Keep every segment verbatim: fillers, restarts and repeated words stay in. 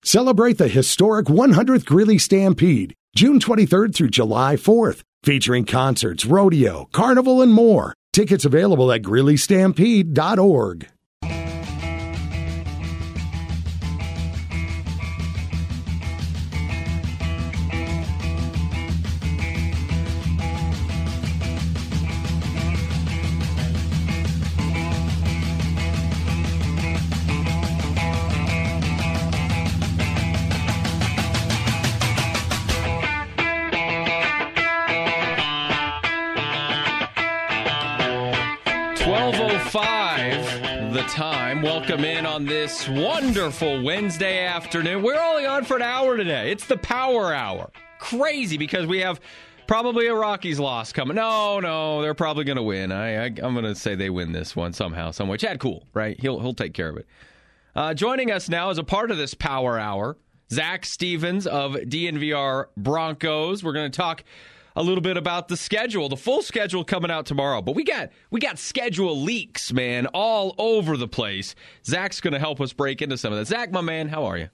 Celebrate the historic one hundredth Greeley Stampede, June twenty-third through July fourth, featuring concerts, rodeo, carnival, and more. Tickets available at greeley stampede dot org. twelve oh five, the time. Welcome in on this wonderful Wednesday afternoon. We're only on for an hour today. It's the Power Hour. Crazy because we have probably a Rockies loss coming. No, no, they're probably going to win. I, I, I'm going to say they win this one somehow, some way. Chad Cool, right? He'll he'll take care of it. Uh, joining us now as a part of this Power Hour, Zach Stevens of D N V R Broncos. We're going to talk a little bit about the schedule, the full schedule coming out tomorrow. But we got we got schedule leaks, man, all over the place. Zach's going to help us break into some of that. Zach, my man, how are you?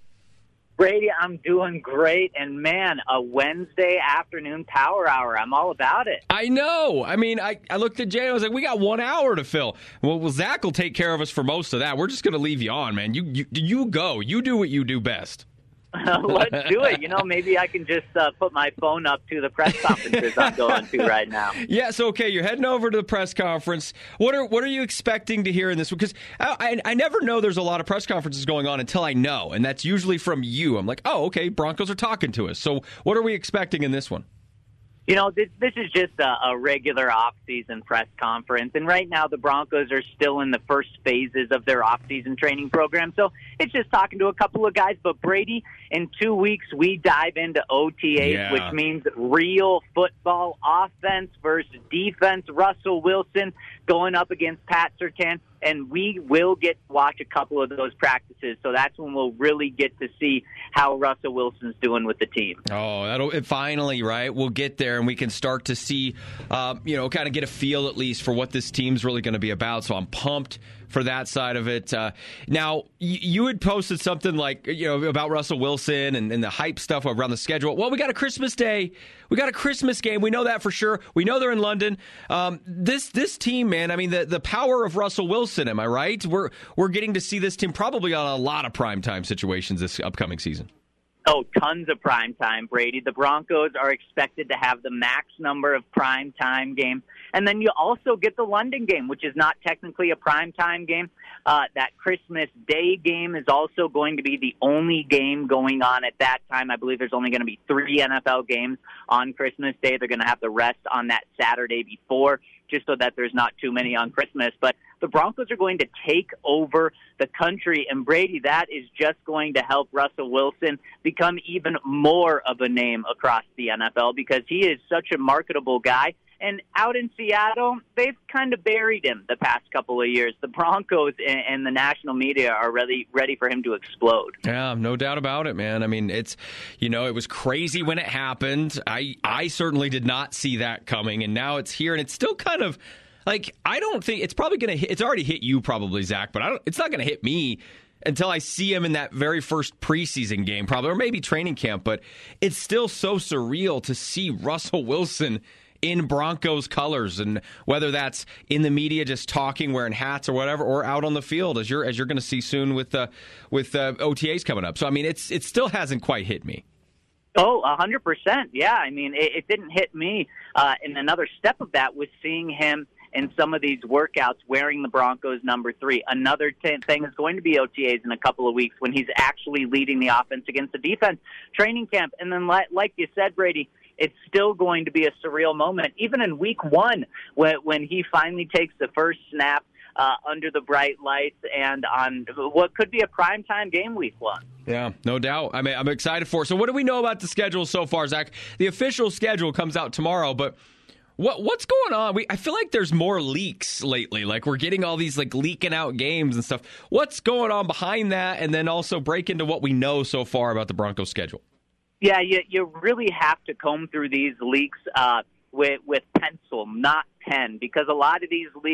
Brady, I'm doing great. And, man, a Wednesday afternoon power hour. I'm all about it. I know. I mean, I, I looked at Jay and I was like, we got one hour to fill. Well, well Zach will take care of us for most of that. We're just going to leave you on, man. You, you, you go. You do what you do best. Let's do it. You know, maybe I can just uh, put my phone up to the press conferences I'm going to right now. Yeah, so, okay, you're heading over to the press conference. What are what are you expecting to hear in this? Because I, I, I never know there's a lot of press conferences going on until I know, and that's usually from you. I'm like, oh, okay, Broncos are talking to us. So what are we expecting in this one? You know, this, this is just a, a regular off-season press conference, and right now the Broncos are still in the first phases of their off-season training program, so it's just talking to a couple of guys. But, Brady, in two weeks we dive into O T As, yeah. which means real football, offense versus defense. Russell Wilson going up against Pat Surtain, and we will get to watch a couple of those practices, so that's when we'll really get to see how Russell Wilson's doing with the team. Oh, that'll it finally, right? We'll get there, and we can start to see, uh, you know, kind of get a feel at least for what this team's really going to be about. So I'm pumped for that side of it. Uh, now, y- you had posted something like, you know, about Russell Wilson and, and the hype stuff around the schedule. Well, we got a Christmas Day. We got a Christmas game. We know that for sure. We know they're in London. Um, this this team, man, I mean, the, the power of Russell Wilson, am I right? We're, we're getting to see this team probably on a lot of primetime situations this upcoming season. Oh, tons of prime time, Brady. The Broncos are expected to have the max number of prime time games. And then you also get the London game, which is not technically a prime time game. Uh, that Christmas Day game is also going to be the only game going on at that time. I believe there's only going to be three N F L games on Christmas Day. They're going to have the rest on that Saturday before, just so that there's not too many on Christmas. But the Broncos are going to take over the country, and Brady, that is just going to help Russell Wilson become even more of a name across the N F L because he is such a marketable guy. And out in Seattle, they've kind of buried him the past couple of years. The Broncos and the national media are really ready for him to explode. Yeah, no doubt about it, man. I mean, it's, you know, it was crazy when it happened. I, I certainly did not see that coming, and now it's here, and it's still kind of, like, I don't think, it's probably going to hit, it's already hit you probably, Zach, but I don't, it's not going to hit me until I see him in that very first preseason game, probably, or maybe training camp, but it's still so surreal to see Russell Wilson in Broncos colors, and whether that's in the media just talking, wearing hats or whatever, or out on the field as you're as you're going to see soon with uh, with uh, O T As coming up. So I mean, it's it still hasn't quite hit me. Oh, a hundred percent. Yeah, I mean, it, it didn't hit me. Uh, and another step of that was seeing him in some of these workouts wearing the Broncos number three. Another t- thing is going to be O T As in a couple of weeks when he's actually leading the offense against the defense. Training camp, and then like, like you said, Brady, it's still going to be a surreal moment, even in week one, when, when he finally takes the first snap uh, under the bright lights and on what could be a primetime game week one. Yeah, no doubt. I mean, I'm excited for it. So what do we know about the schedule so far, Zach? The official schedule comes out tomorrow, but what what's going on? We I feel like there's more leaks lately. Like we're getting all these like leaking out games and stuff. What's going on behind that? And then also break into what we know so far about the Broncos schedule. Yeah, you, you really have to comb through these leaks uh, with, with pencil, not pen, because a lot of these leaks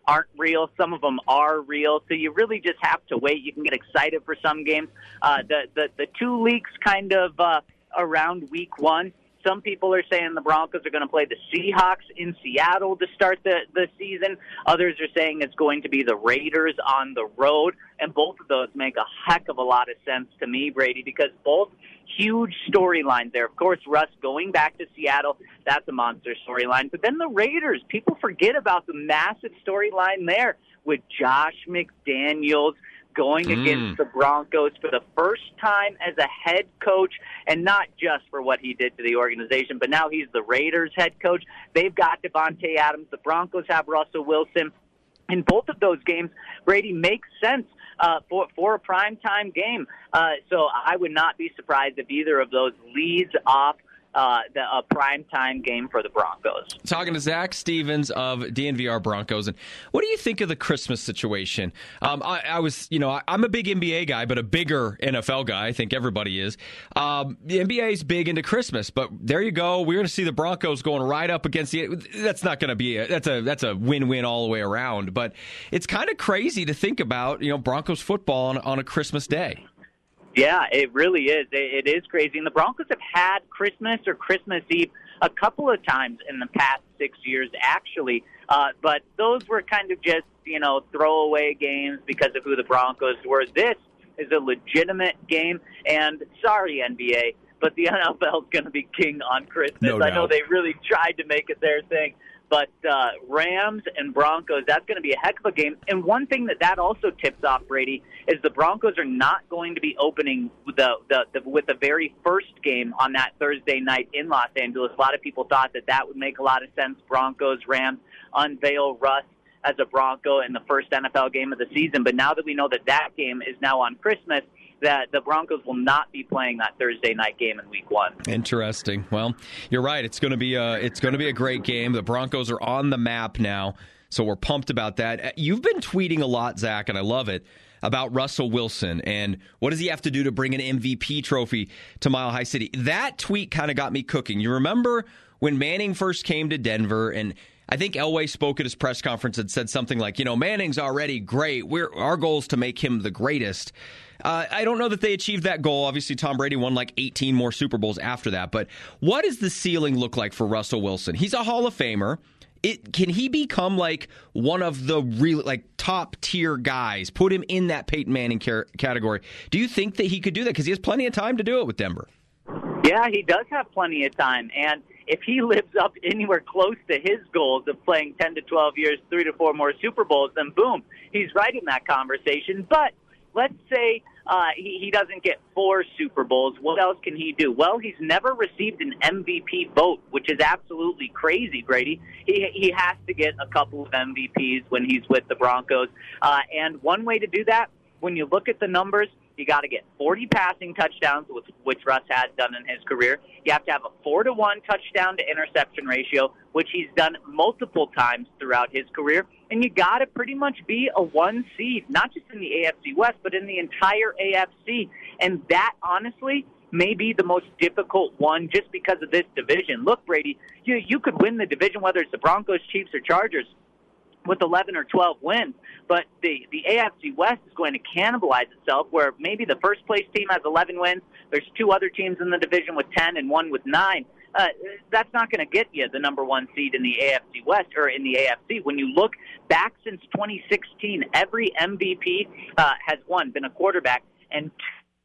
aren't real. Some of them are real. So you really just have to wait. You can get excited for some games. Uh, the, the, the two leaks kind of uh, around week one. Some people are saying the Broncos are going to play the Seahawks in Seattle to start the, the season. Others are saying it's going to be the Raiders on the road. And both of those make a heck of a lot of sense to me, Brady, because both huge storylines there. Of course, Russ going back to Seattle, that's a monster storyline. But then the Raiders, people forget about the massive storyline there with Josh McDaniels going mm. against the Broncos for the first time as a head coach, and not just for what he did to the organization, but now he's the Raiders head coach. They've got Devontae Adams. The Broncos have Russell Wilson. In both of those games, Brady makes sense uh, for, for a primetime game. Uh, so I would not be surprised if either of those leads off Uh, the, a primetime game for the Broncos. Talking to Zach Stevens of D N V R Broncos. And what do you think of the Christmas situation? Um, I, I was, you know, I, I'm a big N B A guy, but a bigger N F L guy. I think everybody is. Um, the N B A is big into Christmas, but there you go. We're going to see the Broncos going right up against the. That's not going to be. A, that's a that's a win-win all the way around. But it's kind of crazy to think about, you know, Broncos football on, on a Christmas day. Yeah, it really is. It is crazy. And the Broncos have had Christmas or Christmas Eve a couple of times in the past six years, actually. Uh, but those were kind of just, you know, throwaway games because of who the Broncos were. This is a legitimate game. And sorry, N B A, but the N F L is going to be king on Christmas. No I doubt. know they really tried to make it their thing. But uh, Rams and Broncos, that's going to be a heck of a game. And one thing that that also tips off, Brady, is the Broncos are not going to be opening the, the, the with the very first game on that Thursday night in Los Angeles. A lot of people thought that that would make a lot of sense. Broncos, Rams, unveil Russ as a Bronco in the first N F L game of the season. But now that we know that that game is now on Christmas, that the Broncos will not be playing that Thursday night game in week one. Interesting. Well, you're right. It's going to be a, it's going to be a great game. The Broncos are on the map now, so we're pumped about that. You've been tweeting a lot, Zach, and I love it, about Russell Wilson and what does he have to do to bring an M V P trophy to Mile High City. That tweet kind of got me cooking. You remember when Manning first came to Denver, and I think Elway spoke at his press conference and said something like, you know, Manning's already great. We're, our goal is to make him the greatest. Uh, I don't know that they achieved that goal. Obviously, Tom Brady won like eighteen more Super Bowls after that. But what does the ceiling look like for Russell Wilson? He's a Hall of Famer. It, can he become like one of the real, like top tier guys? Put him in that Peyton Manning car- category. Do you think that he could do that? Because he has plenty of time to do it with Denver. Yeah, he does have plenty of time. And if he lives up anywhere close to his goals of playing ten to twelve years, three to four more Super Bowls, then boom, he's right in that conversation. But let's say uh, he, he doesn't get four Super Bowls. What else can he do? Well, he's never received an M V P vote, which is absolutely crazy, Brady. He, he has to get a couple of M V Ps when he's with the Broncos. Uh, and one way to do that, when you look at the numbers, you got to get forty passing touchdowns, which, which Russ has done in his career. You have to have a four to one touchdown to interception ratio, which he's done multiple times throughout his career. And you got to pretty much be a one seed, not just in the A F C West, but in the entire A F C. And that, honestly, may be the most difficult one just because of this division. Look, Brady, you, you could win the division, whether it's the Broncos, Chiefs, or Chargers, with eleven or twelve wins, but the, the A F C West is going to cannibalize itself, where maybe the first place team has eleven wins, there's two other teams in the division with ten and one with nine. Uh, that's not going to get you the number one seed in the A F C West or in the A F C. When you look back since twenty sixteen, every M V P uh, has won, been a quarterback, and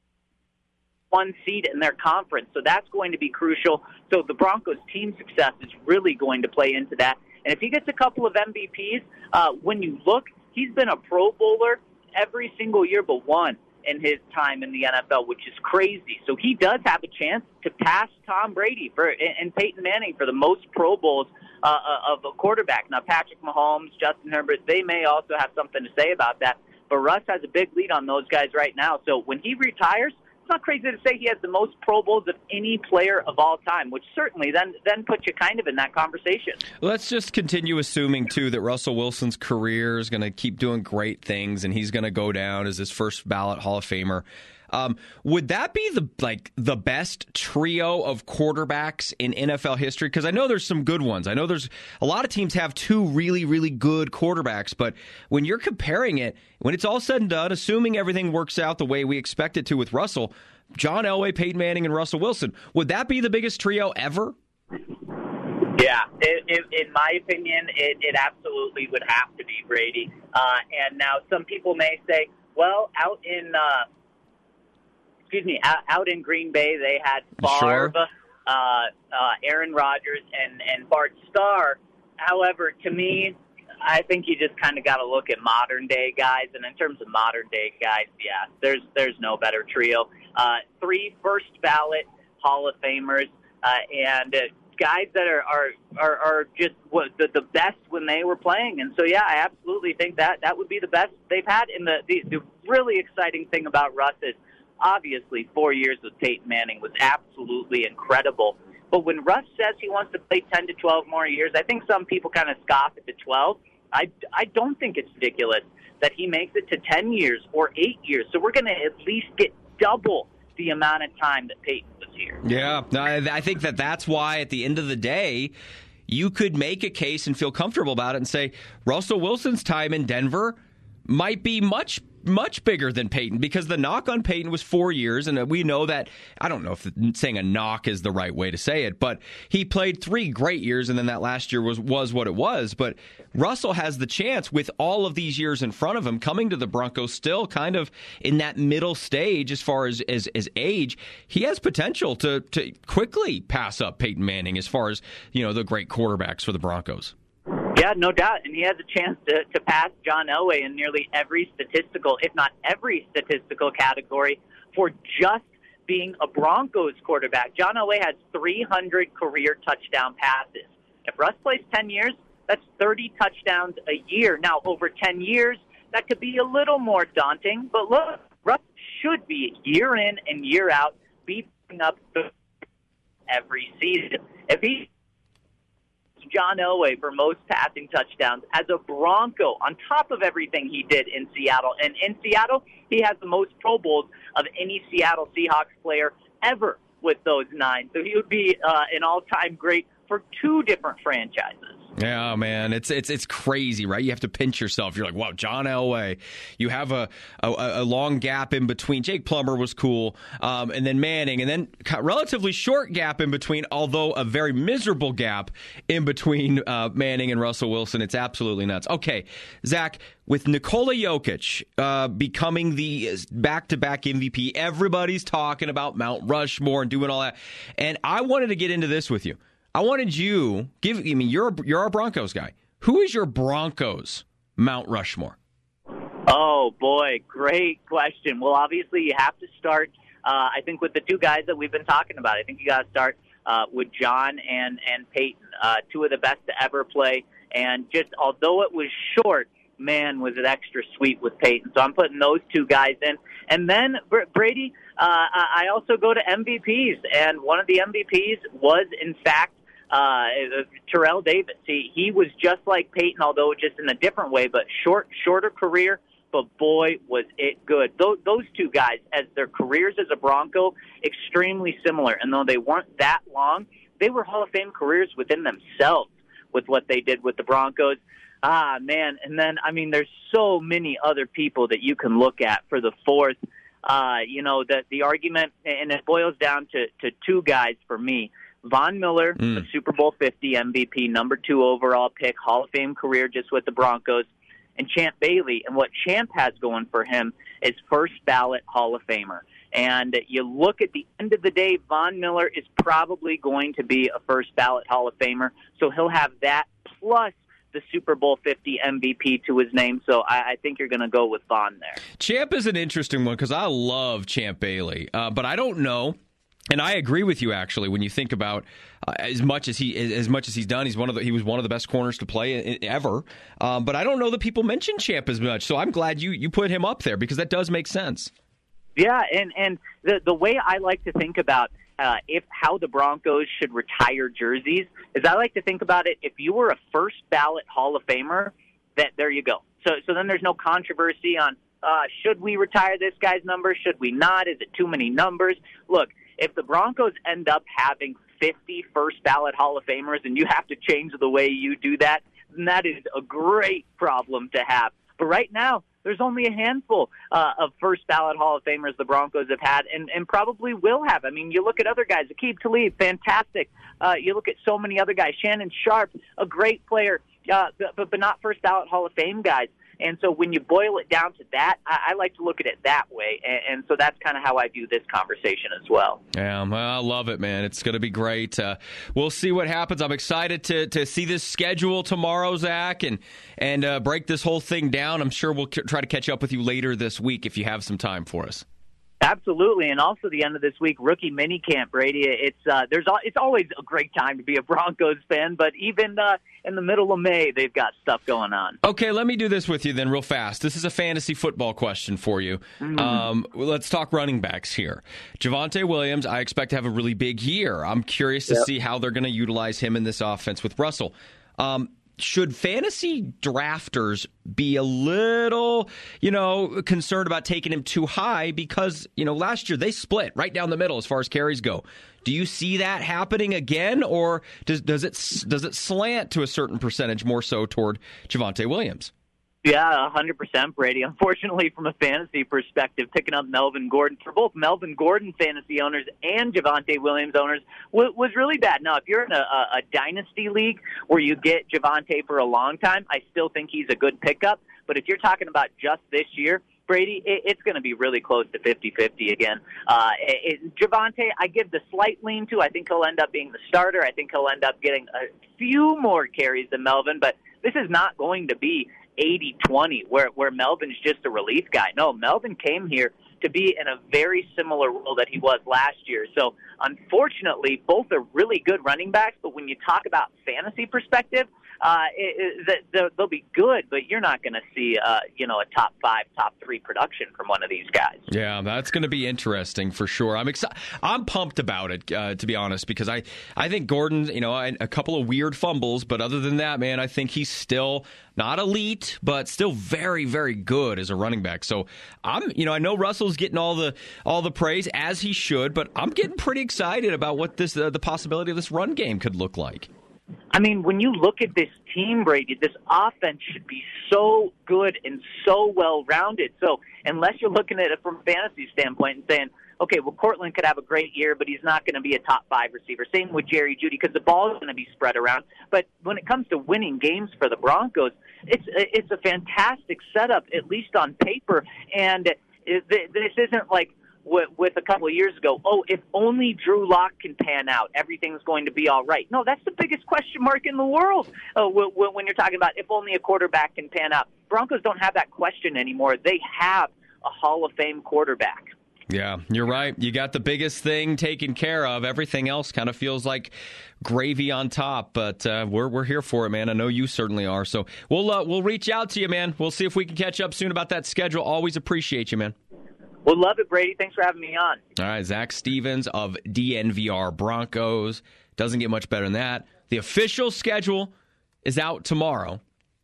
one seed in their conference. So that's going to be crucial. So the Broncos' team success is really going to play into that. And if he gets a couple of M V Ps, uh, when you look, he's been a Pro Bowler every single year but one in his time in the N F L, which is crazy. So he does have a chance to pass Tom Brady for and Peyton Manning for the most Pro Bowls uh, of a quarterback. Now, Patrick Mahomes, Justin Herbert, they may also have something to say about that. But Russ has a big lead on those guys right now. So when he retires, it's not crazy to say he has the most Pro Bowls of any player of all time, which certainly then then puts you kind of in that conversation. Let's just continue assuming, too, that Russell Wilson's career is going to keep doing great things and he's going to go down as his first ballot Hall of Famer. Um, would that be the like the best trio of quarterbacks in N F L history? Because I know there's some good ones. I know there's a lot of teams have two really, really good quarterbacks. But when you're comparing it, when it's all said and done, assuming everything works out the way we expect it to with Russell, John Elway, Peyton Manning, and Russell Wilson, would that be the biggest trio ever? Yeah, it, it, in my opinion, it, it absolutely would have to be, Brady. Uh, and now some people may say, well, out in uh, excuse me, out, out in Green Bay, they had Favre, sure. uh, uh, Aaron Rodgers, and, and Bart Starr. However, to me, I think you just kind of got to look at modern day guys. And in terms of modern day guys, yeah, there's there's no better trio. Uh, three first ballot Hall of Famers uh, and uh, guys that are are, are, are just what, the, the best when they were playing. And so, yeah, I absolutely think that that would be the best they've had. And the, the, the really exciting thing about Russ is obviously four years with Peyton Manning was absolutely incredible. But when Russ says he wants to play ten to twelve more years, I think some people kind of scoff at the twelve. I, I don't think it's ridiculous that he makes it to ten years or eight years. So we're going to at least get double the amount of time that Peyton was here. Yeah, I think that that's why at the end of the day, you could make a case and feel comfortable about it and say Russell Wilson's time in Denver might be much much bigger than Peyton, because the knock on Peyton was four years, and we know that, I don't know if saying a knock is the right way to say it, but he played three great years, and then that last year was, was what it was. But Russell has the chance, with all of these years in front of him, coming to the Broncos still kind of in that middle stage as far as, as, as age, he has potential to, to quickly pass up Peyton Manning as far as, you know, the great quarterbacks for the Broncos. Yeah, no doubt. And he has a chance to, to pass John Elway in nearly every statistical, if not every statistical category for just being a Broncos quarterback. John Elway has three hundred career touchdown passes. If Russ plays ten years, that's thirty touchdowns a year. Now, over ten years, that could be a little more daunting. But look, Russ should be year in and year out beating up every season. If he John Elway for most passing touchdowns as a Bronco on top of everything he did in Seattle. And in Seattle, he has the most Pro Bowls of any Seattle Seahawks player ever with those nine. So he would be uh, an all-time great for two different franchises. Yeah, man, it's it's it's crazy, right? You have to pinch yourself. You're like, wow, John Elway. You have a a, a long gap in between. Jake Plummer was cool, um, and then Manning, and then relatively short gap in between, although a very miserable gap in between uh, Manning and Russell Wilson. It's absolutely nuts. Okay, Zach, with Nikola Jokic uh, becoming the back-to-back M V P, everybody's talking about Mount Rushmore and doing all that, and I wanted to get into this with you. I wanted you give. I mean, you're a, you're our Broncos guy. Who is your Broncos Mount Rushmore? Oh boy, great question. Well, obviously you have to start. Uh, I think with the two guys that we've been talking about. I think you got to start uh, with John and and Peyton, uh, two of the best to ever play. And just although it was short, man, was it extra sweet with Peyton. So I'm putting those two guys in. And then Brady, uh, I also go to M V Ps, and one of the M V Ps was in fact. Uh, Terrell Davis. He, he was just like Peyton, although just in a different way, but short, shorter career, but boy, was it good. Those, those two guys, as their careers as a Bronco, extremely similar. And though they weren't that long, they were Hall of Fame careers within themselves with what they did with the Broncos. Ah, man. And then, I mean, there's so many other people that you can look at for the fourth. Uh, you know, the, the argument, and it boils down to, to two guys for me. Von Miller, mm. the Super Bowl fifty M V P, number two overall pick, Hall of Fame career just with the Broncos, and Champ Bailey. And what Champ has going for him is first ballot Hall of Famer. And you look at the end of the day, Von Miller is probably going to be a first ballot Hall of Famer. So he'll have that plus the Super Bowl fifty M V P to his name. So I, I think you're going to go with Von there. Champ is an interesting one because I love Champ Bailey, uh, but I don't know. And I agree with you, actually, when you think about uh, as much as he as much as he's done, he's one of the, he was one of the best corners to play in, in, ever. Um, but I don't know that people mention Champ as much. So I'm glad you, you put him up there because that does make sense. Yeah, and, and the the way I like to think about uh, if how the Broncos should retire jerseys is I like to think about it, if you were a first ballot Hall of Famer, that there you go. So so then there's no controversy on Uh, should we retire this guy's number? Should we not? Is it too many numbers? Look, if the Broncos end up having fifty first-ballot Hall of Famers and you have to change the way you do that, then that is a great problem to have. But right now, there's only a handful uh, of first-ballot Hall of Famers the Broncos have had and, and probably will have. I mean, you look at other guys. Aqib Talib, fantastic. Uh, you look at so many other guys. Shannon Sharp, a great player, uh, but, but not first-ballot Hall of Fame guys. And so when you boil it down to that, I, I like to look at it that way. And, and so that's kind of how I view this conversation as well. Yeah, I love it, man. It's going to be great. Uh, we'll see what happens. I'm excited to to see this schedule tomorrow, Zach, and, and uh, break this whole thing down. I'm sure we'll c- try to catch up with you later this week if you have some time for us. Absolutely, and also the end of this week, rookie minicamp, Brady. It's uh, there's it's always a great time to be a Broncos fan, but even uh, in the middle of May, they've got stuff going on. Okay, let me do this with you then real fast. This is a fantasy football question for you. Mm-hmm. Um, let's talk running backs here. Javonte Williams, I expect to have a really big year. I'm curious to yep. see how they're going to utilize him in this offense with Russell. Um, Should fantasy drafters be a little, you know, concerned about taking him too high because, you know, last year they split right down the middle as far as carries go. Do you see that happening again, or does does it does it slant to a certain percentage more so toward Javonte Williams? Yeah, one hundred percent, Brady. Unfortunately, from a fantasy perspective, picking up Melvin Gordon, for both Melvin Gordon fantasy owners and Javonte Williams owners, w- was really bad. Now, if you're in a, a, a dynasty league where you get Javonte for a long time, I still think he's a good pickup. But if you're talking about just this year, Brady, it, it's going to be really close to fifty-fifty again. Uh, it, it, Javonte, I give the slight lean to. I think he'll end up being the starter. I think he'll end up getting a few more carries than Melvin, but this is not going to be eighty twenty, where where Melvin's just a relief guy. No, Melvin came here to be in a very similar role that he was last year. So, unfortunately, both are really good running backs, but when you talk about fantasy perspective, uh, it, it, they'll be good, but you're not going to see, uh, you know, a top five, top three production from one of these guys. Yeah, that's going to be interesting for sure. I'm excited. I'm pumped about it, uh, to be honest, because I, I think Gordon, you know, a couple of weird fumbles, but other than that, man, I think he's still not elite, but still very, very good as a running back. So I'm, you know, I know Russell's getting all the all the praise as he should, but I'm getting pretty excited about what this uh, the possibility of this run game could look like. I mean, when you look at this team, Brady, this offense should be so good and so well-rounded. So unless you're looking at it from a fantasy standpoint and saying, okay, well, Cortland could have a great year, but he's not going to be a top five receiver. Same with Jerry Jeudy, because the ball is going to be spread around. But when it comes to winning games for the Broncos, it's it's a fantastic setup, at least on paper. And it, this isn't like with a couple of years ago, oh, if only Drew Lock can pan out, everything's going to be all right. No, that's the biggest question mark in the world uh, when you're talking about if only a quarterback can pan out. Broncos don't have that question anymore. They have a Hall of Fame quarterback. Yeah, you're right. You got the biggest thing taken care of. Everything else kind of feels like gravy on top, but uh, we're we're here for it, man. I know you certainly are. So we'll uh, we'll reach out to you, man. We'll see if we can catch up soon about that schedule. Always appreciate you, man. We'll love it, Brady. Thanks for having me on. All right, Zach Stevens of D N V R Broncos. Doesn't get much better than that. The official schedule is out tomorrow,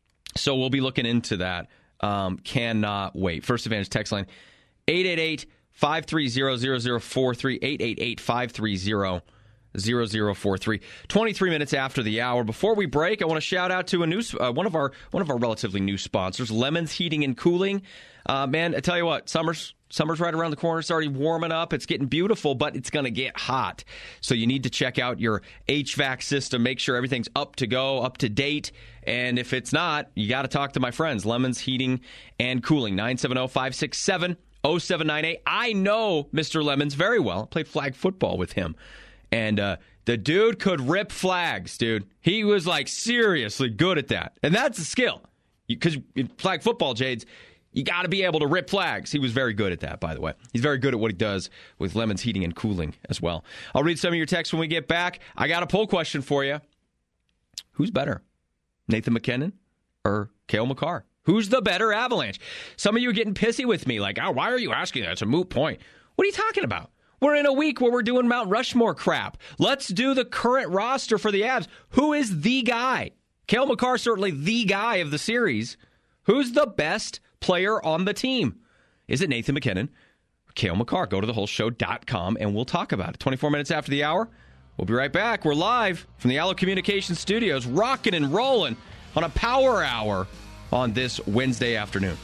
so we'll be looking into that. Um, cannot wait. First Advantage text line, eight eight eight, five three zero, zero zero four three, eight eight eight, five three zero, zero zero four three. twenty-three minutes after the hour. Before we break, I want to shout out to a new uh, one of our one of our relatively new sponsors, Lemons Heating and Cooling. Uh, man, I tell you what, summer's Summer's right around the corner. It's already warming up. It's getting beautiful, but it's going to get hot. So you need to check out your H V A C system. Make sure everything's up to go, up to date. And if it's not, you got to talk to my friends, Lemons Heating and Cooling, nine seven zero, five six seven, zero seven nine eight. I know Mister Lemons very well. I played flag football with him. And uh, the dude could rip flags, dude. He was, like, seriously good at that. And that's a skill. Because in flag football, Jades, you got to be able to rip flags. He was very good at that, by the way. He's very good at what he does with Lemons Heating and Cooling as well. I'll read some of your texts when we get back. I got a poll question for you. Who's better, Nathan McKinnon or Cale Makar? Who's the better Avalanche? Some of you are getting pissy with me, like, oh, why are you asking that? It's a moot point. What are you talking about? We're in a week where we're doing Mount Rushmore crap. Let's do the current roster for the Avs. Who is the guy? Cale Makar, certainly the guy of the series. Who's the best player on the team? Is it Nathan McKinnon or Cale Makar? Go to the whole show dot com and we'll talk about it. twenty-four minutes after the hour, we'll be right back. We're live from the Allo Communications Studios, rocking and rolling on a power hour on this Wednesday afternoon.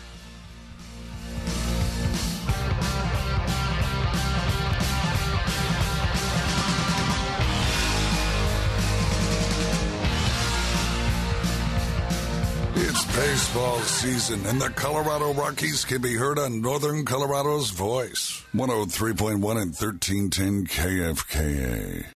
It's baseball season, and the Colorado Rockies can be heard on Northern Colorado's Voice, one oh three point one and thirteen ten K F K A.